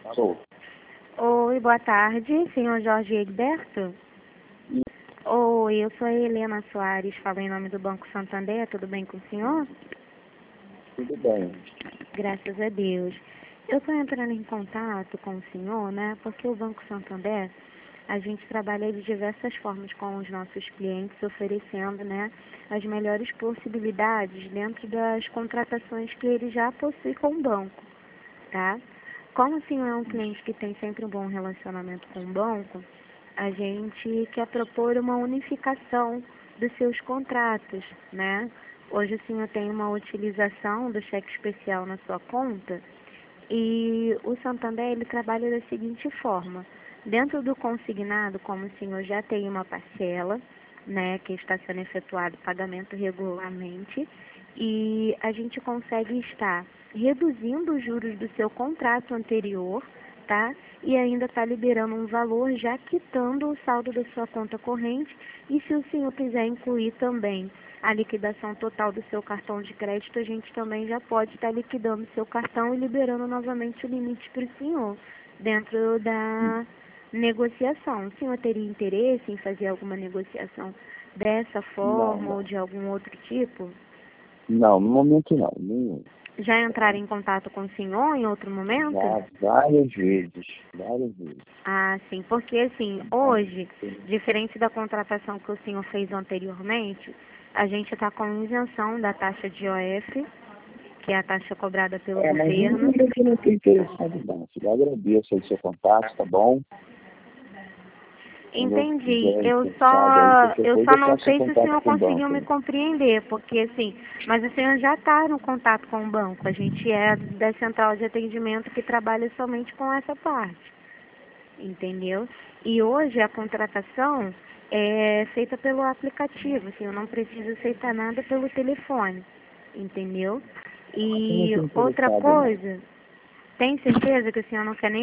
Sou. Oi, boa tarde, senhor Jorge Egberto. Oi, eu sou a Helena Soares, falo em nome do Banco Santander, tudo bem com o senhor? Tudo bem. Graças a Deus. Eu estou entrando em contato com o senhor, né, porque o Banco Santander, a gente trabalha de diversas formas com os nossos clientes, oferecendo, né, as melhores possibilidades dentro das contratações que ele já possui com o banco, tá? Como o senhor é um cliente que tem sempre um bom relacionamento com o banco, a gente quer propor uma unificação dos seus contratos, né? Hoje o senhor tem uma utilização do cheque especial na sua conta e o Santander ele trabalha da seguinte forma. Dentro do consignado, como o senhor já tem uma parcela, né, que está sendo efetuado pagamento regularmente, e a gente consegue estar reduzindo os juros do seu contrato anterior, tá? E ainda está liberando um valor já quitando o saldo da sua conta corrente. E se o senhor quiser incluir também a liquidação total do seu cartão de crédito, a gente também já pode estar liquidando o seu cartão e liberando novamente o limite para o senhor, dentro da negociação. O senhor teria interesse em fazer alguma negociação dessa forma ou de algum outro tipo? Não, no momento não, nenhum. Já entraram em contato com o senhor em outro momento? Já várias vezes, várias vezes. Ah, sim, porque assim, hoje, diferente da contratação que o senhor fez anteriormente, a gente está com isenção da taxa de IOF, que é a taxa cobrada pelo Mas governo. eu não estou interessado não. Eu agradeço aí o seu contato, tá bom? Entendi. Eu só não sei se o senhor conseguiu me compreender, porque assim, mas o senhor já está no contato com o banco. A gente é da central de atendimento que trabalha somente com essa parte, entendeu? E hoje a contratação é feita pelo aplicativo, assim, eu não preciso aceitar nada pelo telefone, entendeu? E outra coisa, tem certeza que o senhor não quer nem